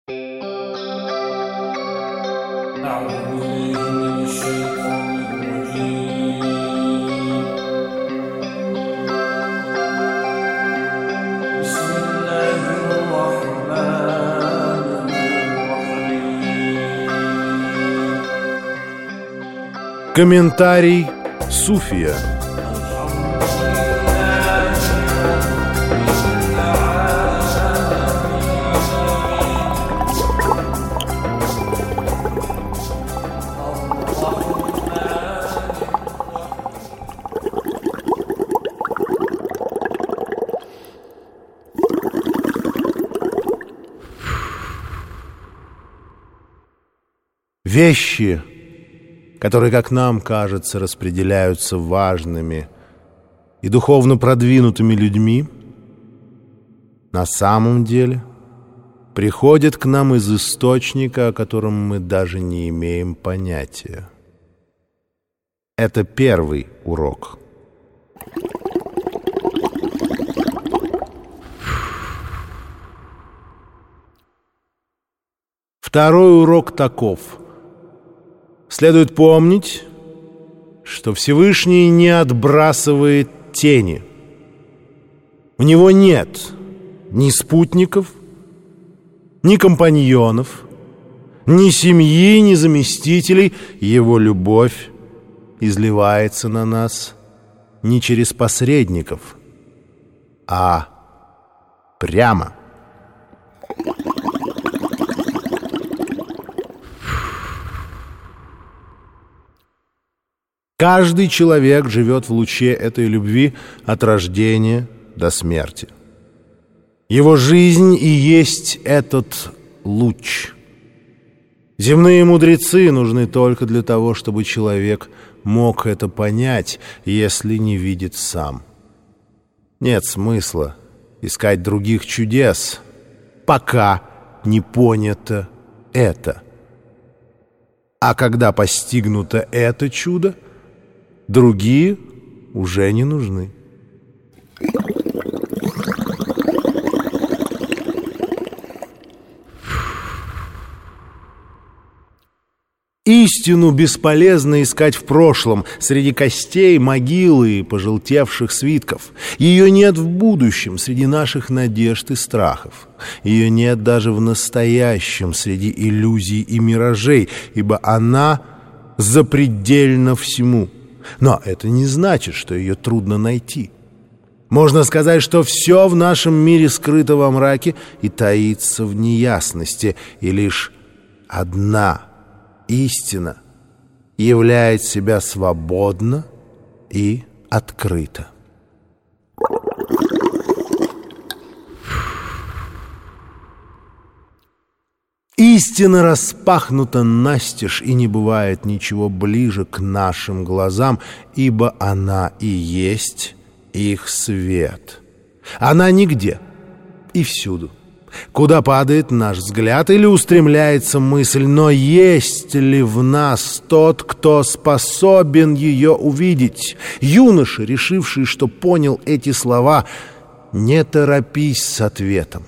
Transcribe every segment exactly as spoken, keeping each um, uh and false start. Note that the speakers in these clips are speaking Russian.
Комментарий Суфия. Вещи, которые, как нам кажется, распределяются важными и духовно продвинутыми людьми, на самом деле приходят к нам из источника, о котором мы даже не имеем понятия. Это первый урок. Второй урок таков. Следует помнить, что Всевышний не отбрасывает тени. У него нет ни спутников, ни компаньонов, ни семьи, ни заместителей. Его любовь изливается на нас не через посредников, а прямо. Каждый человек живет в луче этой любви от рождения до смерти. Его жизнь и есть этот луч. Земные мудрецы нужны только для того, чтобы человек мог это понять, если не видит сам. Нет смысла искать других чудес, пока не понято это. А когда постигнуто это чудо, другие уже не нужны. Истину бесполезно искать в прошлом, среди костей, могилы и пожелтевших свитков. Ее нет в будущем, среди наших надежд и страхов. Ее нет даже в настоящем, среди иллюзий и миражей, ибо она запредельна всему. Но это не значит, что ее трудно найти. Можно сказать, что все в нашем мире скрыто во мраке и таится в неясности, и лишь одна истина являет себя свободно и открыто. Истина распахнута настежь, и не бывает ничего ближе к нашим глазам, ибо она и есть их свет. Она нигде и всюду. Куда падает наш взгляд или устремляется мысль, но есть ли в нас тот, кто способен ее увидеть? Юноша, решивший, что понял эти слова, не торопись с ответом.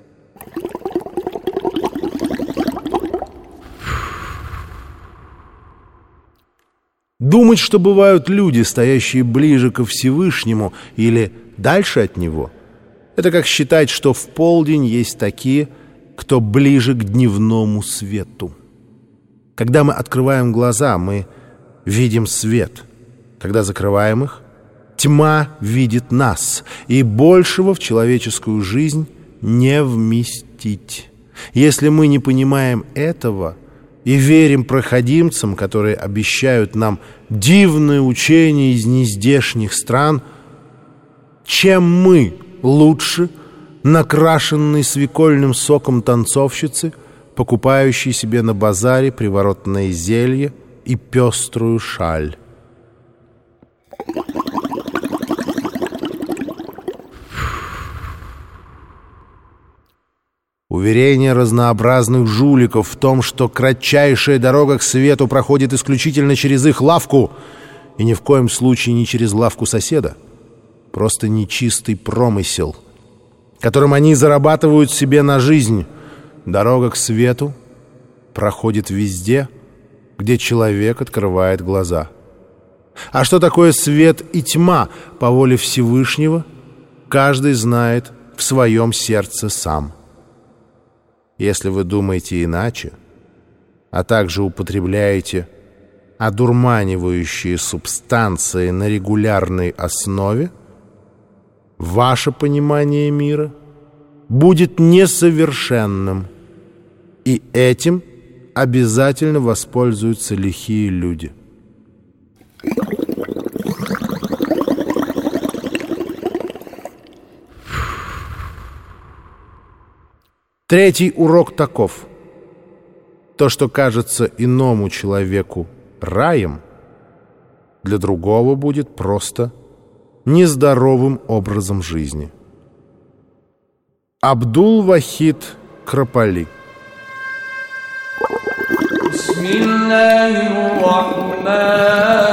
Думать, что бывают люди, стоящие ближе ко Всевышнему или дальше от Него, это как считать, что в полдень есть такие, кто ближе к дневному свету. Когда мы открываем глаза, мы видим свет. Когда закрываем их, тьма видит нас, и большего в человеческую жизнь не вместить. Если мы не понимаем этого и верим проходимцам, которые обещают нам дивное учение из нездешних стран, чем мы лучше накрашенной свекольным соком танцовщицы, покупающей себе на базаре приворотное зелье и пеструю шаль? Уверение разнообразных жуликов в том, что кратчайшая дорога к свету проходит исключительно через их лавку и ни в коем случае не через лавку соседа. Просто нечистый промысел, которым они зарабатывают себе на жизнь. дорога к свету проходит везде, где человек открывает глаза. А что такое свет и тьма по воле Всевышнего, каждый знает в своем сердце сам. Если вы думаете иначе, а также употребляете одурманивающие субстанции на регулярной основе, ваше понимание мира будет несовершенным, и этим обязательно воспользуются лихие люди. Третий урок таков. То, что кажется иному человеку раем, для другого будет просто нездоровым образом жизни. Абдул-Вахид Кропали. Бисмиллахир-рахманир-рахим.